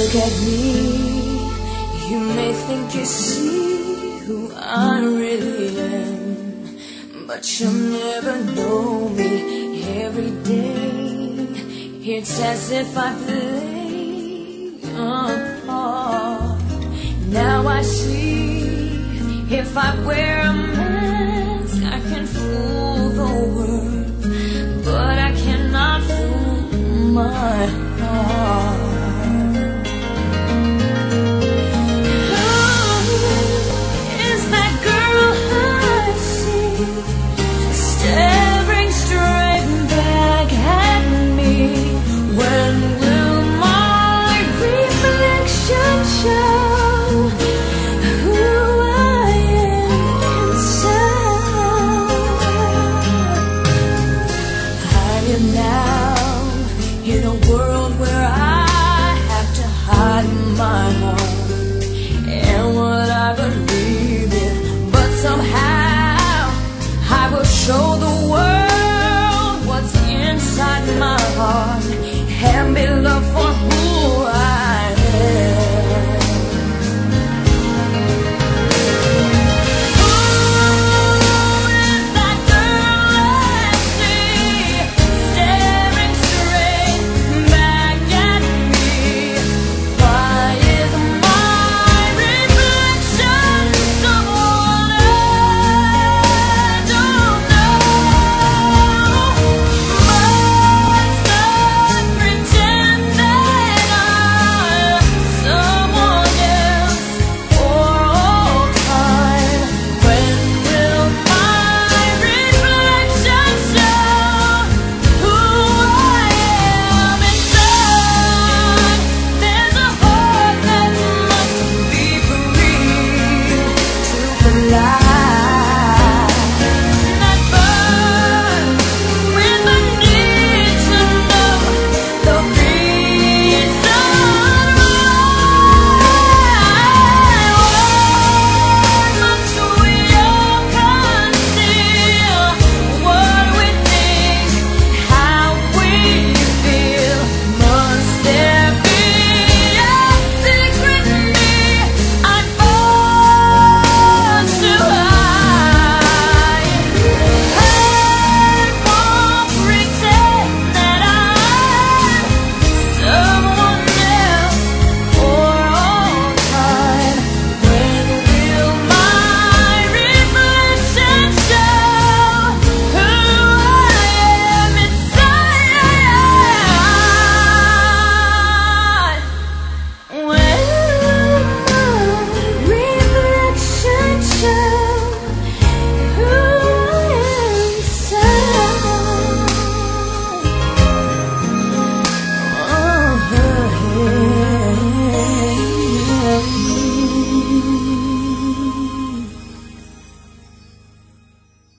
look at me, you may think you see who I really am, but you'll never know me. Every day it's as if I play a part. Now I see, if I wear a mask I can fool